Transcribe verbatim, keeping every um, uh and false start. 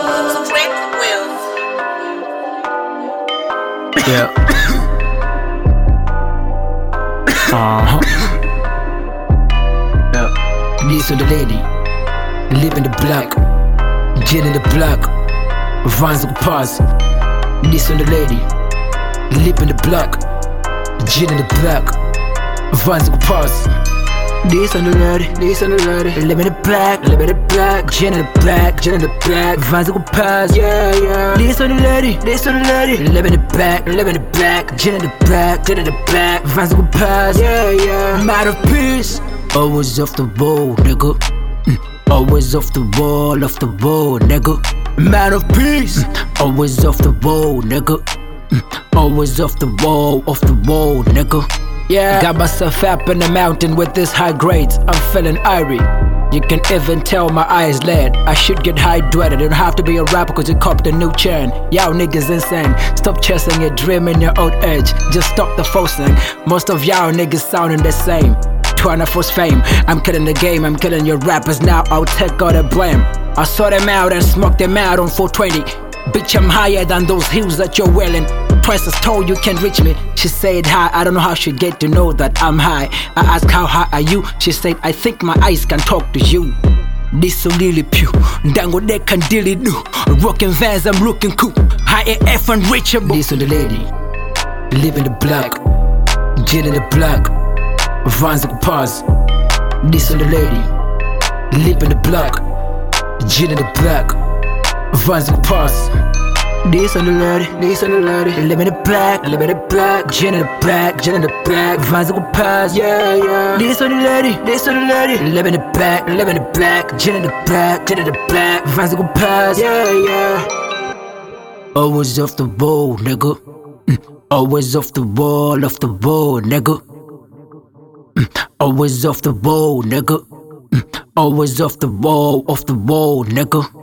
Spread the wealth. Yeah. Uh-huh. Yeah. This on the lady. Live in the block. Gin in the block. Vans go pass. This on the lady. Live in the block. Gin in the block. Vans go pass. This on the lady, this on the lady. Live in the black, live in the black. Gin in the black, gin in the black. Vans go pass, yeah, yeah. This on the lady, this on the lady. Live in the black, live in the black. Gin in the black, gin in the black. Vans go pass, yeah, yeah. I'm out of peace. Always off the wall, nigga. Mm. Always off the wall, off the wall, nigga. Man of peace. Always off the wall, nigga. Mm. Always off the wall, off the wall, nigga. Yeah, got myself up in the mountain with this high grades. I'm feeling irie. You can even tell my eyes lead. I should get hydrated. Don't have to be a rapper cause you copped a new chain. Y'all niggas insane. Stop chasing your dream in your old age. Just stop the forcing. Most of y'all niggas sounding the same. Trying to force fame. I'm killing the game. I'm killing your rappers now. I'll take all the blame. I saw them out and smoked them out on four twenty. Bitch, I'm higher than those hills that you're wearing. Twice as tall, you can't reach me. She said hi, I don't know how she get to know that I'm high. I asked how high are you? She said I think my eyes can talk to you. This so lily pew, dango they can deal it do. Rockin' Vans, I'm looking cool. High A F and reachable. This on the lady, live in the block, gin in the block, Vans go pass. This on the lady, live in the block, gin in the block, Vans go pass. This on the lady, this on the lady. Live in the black, live in the black. Gin in the black, gin in the black. Vans go pass, yeah, yeah. This on the lady, this on the lady. Live in the black, live in the black. Gin in the black, gin in the black. Vans go pass, yeah, yeah. Always off the wall, nigga. Mm. Always off the wall, off the wall, nigga. Mm. Always off the wall, nigga. Mm. Always off the wall, off the wall, nigga.